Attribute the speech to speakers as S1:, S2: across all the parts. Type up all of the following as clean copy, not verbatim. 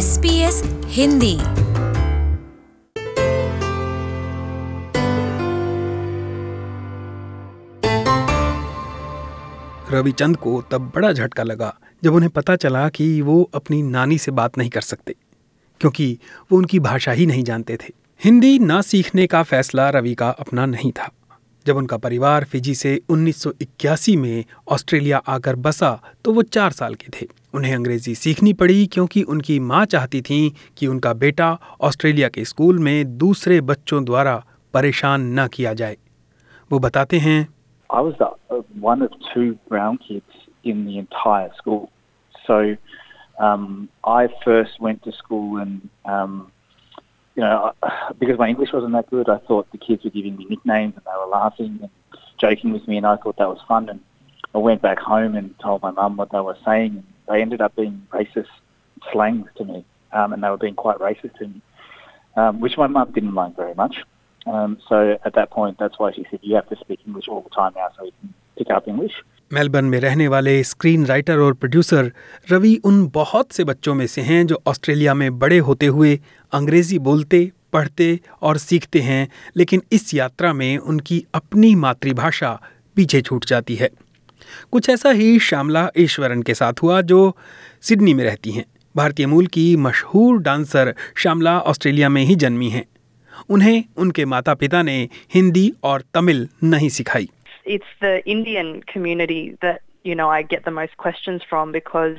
S1: SBS Hindi.
S2: Ravichand को तब बड़ा झटका लगा जब उन्हें पता चला कि वो अपनी नानी से बात नहीं कर सकते, क्योंकि वो उनकी भाषा ही नहीं जानते थे। हिंदी ना सीखने का फैसला रवि का अपना नहीं था। जब उनका परिवार फिजी से 1981 में ऑस्ट्रेलिया आकर बसा तो वो 4 साल के थे। उन्हें अंग्रेजी सीखनी पड़ी क्योंकि उनकी माँ चाहती थी कि उनका बेटा ऑस्ट्रेलिया के स्कूल में दूसरे बच्चों द्वारा परेशान न किया जाए। वो बताते हैं,
S3: I was one of 2 brown kids in the entire school. So I first went to school and, because my English wasn't that good, I thought the kids were giving me nicknames and they were laughing and joking with me, and I thought that was fun. And I went back home and told my mum what they were saying, and they ended up being racist slangs to me, and they were being quite racist to me, which my mum didn't like very much. So at that point, that's why she said, you have to speak English all the time now so you can pick up English.
S2: Melbourne में रहने वाले screenwriter और producer Ravi उन बहुत से बच्चों में से हैं जो ऑस्ट्रेलिया में बड़े होते हुए अंग्रेजी बोलते, पढ़ते और सीखते हैं, लेकिन इस यात्रा में उनकी अपनी मातृभाषा पीछे छूट जाती है। कुछ ऐसा ही श्यामला ईश्वरन के साथ हुआ, जो सिडनी में रहती हैं। भारतीय मूल की मशहूर डांसर श्यामला ऑस्ट्रेलिया में ही जन्मी हैं। उन्हें उनके माता पिता ने हिंदी और तमिल नहीं सिखाई।
S4: It's the Indian community that, I get the most questions from, because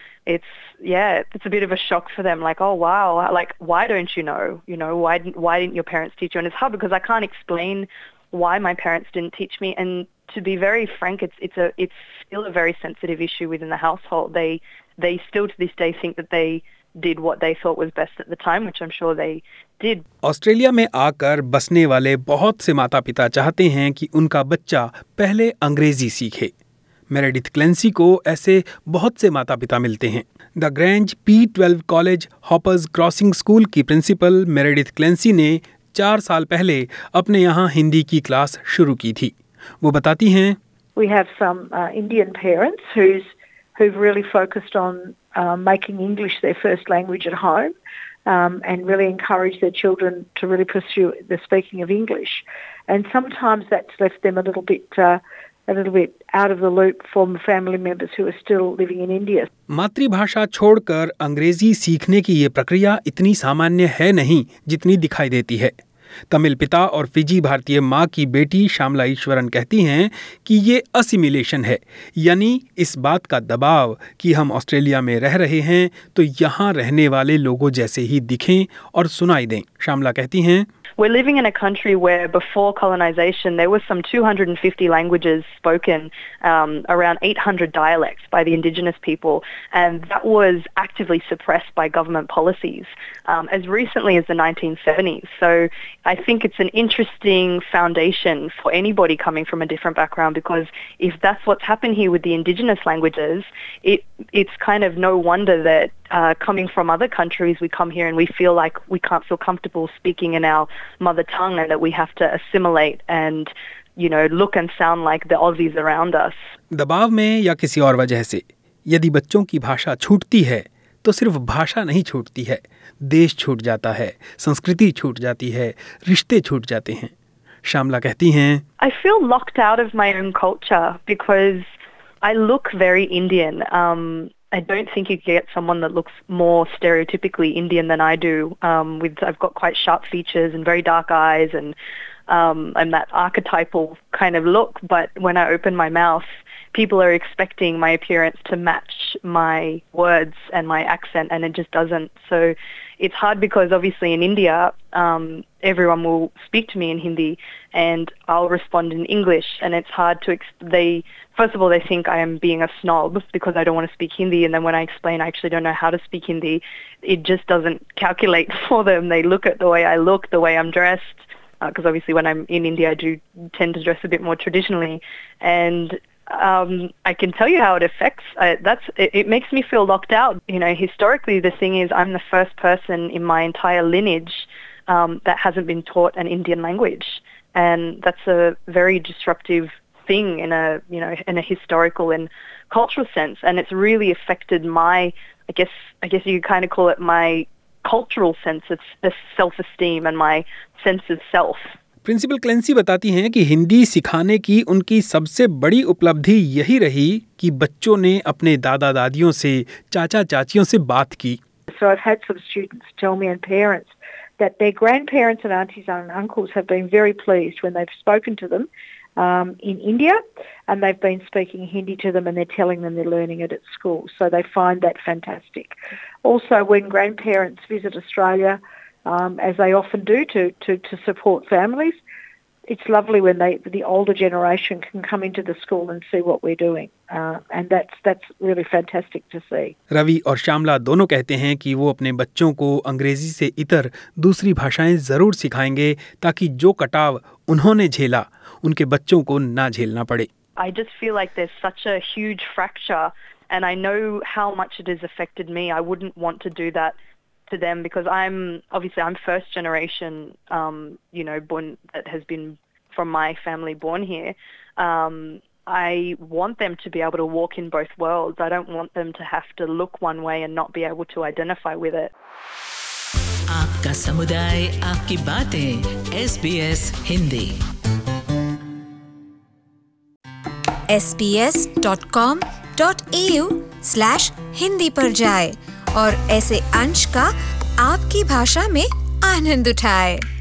S4: it's a bit of a shock for them. Like, oh wow, like, why don't you know? Why didn't your parents teach you? And it's hard because I can't explain why my parents didn't teach me. And to be very frank, it's still a very sensitive issue within the household. They still to this day think that they did what they thought was best at the time, which I'm sure they did.
S2: Australia में आकर बसने वाले बहुत से माता पिता चाहते हैं कि उनका बच्चा पहले अंग्रेजी सीखे। मेरेडिथ क्लेंसी को ऐसे बहुत से माता पिता मिलते हैं। The Grange P12 College Hoppers Crossing school की प्रिंसिपल मेरेडिथ क्लेंसी ने 4 साल पहले अपने यहाँ हिंदी की क्लास शुरू की थी। वो बताती हैं,
S5: We have some Indian parents who've really focused on making English their first language at home, and really encourage their children to really pursue the speaking of English. And sometimes that's left them a little bit out of the loop from family members who are still living in India.
S2: मातृभाषा छोड़कर अंग्रेजी सीखने की ये प्रक्रिया इतनी सामान्य है नहीं जितनी दिखाई देती है। तमिल पिता और फिजी भारतीय माँ की बेटी श्यामला ईश्वरन कहती हैं कि ये असिमिलेशन है, यानी इस बात का दबाव कि हम ऑस्ट्रेलिया में रह रहे हैं तो यहाँ रहने वाले लोगों जैसे ही दिखें और सुनाई दें। श्यामला कहती हैं,
S4: We're living in a country where before colonization there was some 250 languages spoken, around 800 dialects by the indigenous people, and that was actively suppressed by government policies as recently as the 1970s. So I think it's an interesting foundation for anybody coming from a different background, because if that's what's happened here with the indigenous languages, it's kind of no wonder that coming from other countries, we come here and we feel like we can't feel comfortable speaking in our mother tongue, and that we have to assimilate and, look and sound like the Aussies around us.
S2: दबाव में या किसी और वजह से यदि बच्चों की भाषा छूटती है तो सिर्फ भाषा नहीं छूटती है, देश छूट जाता है, संस्कृति छूट जाती है, रिश्ते छूट जाते हैं। श्यामला कहती हैं,
S4: I feel locked out of my own culture because I look very Indian. I don't think you get someone that looks more stereotypically Indian than I do. I've got quite sharp features and very dark eyes, and I'm that archetypal kind of look. But when I open my mouth, people are expecting my appearance to match my words and my accent, and it just doesn't. So it's hard because obviously in India, everyone will speak to me in Hindi and I'll respond in English, and it's hard to first of all, they think I am being a snob because I don't want to speak Hindi, and then when I explain I actually don't know how to speak Hindi, it just doesn't calculate for them. They look at the way I look, the way I'm dressed, because obviously when I'm in India I do tend to dress a bit more traditionally, and I can tell you how it affects. It makes me feel locked out. Historically the thing is I'm the first person in my entire lineage that hasn't been taught an Indian language, and that's a very disruptive thing in a historical and cultural sense, and it's really affected my, I guess you kind of call it my cultural sense of self-esteem and my sense of self.
S2: Principal Clancy बताती हैं कि हिंदी सिखाने की उनकी सबसे बड़ी उपलब्धि यही रही कि बच्चों ने अपने दादा दादियों से, चाचा चाचियों से बात की.
S5: So I've had some students tell me, and parents, that their grandparents and aunties and uncles have been very pleased when they've spoken to them in India, and they've been speaking Hindi to them, and they're telling them they're learning it at school. So they find that fantastic. Also, when grandparents visit Australia, as they often do to support families, it's lovely when the older generation can come into the school and see what we're doing, and that's really fantastic to see.
S2: Ravi और श्यामला दोनों कहते हैं कि वो अपने बच्चों को अंग्रेजी से इतर दूसरी भाषाएं जरूर सिखाएंगे ताकि जो कटाव उन्होंने झेला उनके बच्चों को ना झेलना पड़े.
S4: I just feel like there's such a huge fracture, and I know how much it has affected me. I wouldn't want to do that to them because I'm first generation, born, that has been from my family born here. I want them to be able to walk in both worlds. I don't want them to have to look one way and not be able to identify with it.
S1: आपका समुदाय, आपकी बातें, SBS Hindi.
S6: sbs.com.au/hindi पर जाए और ऐसे अंश का आपकी भाषा में आनंद उठाए.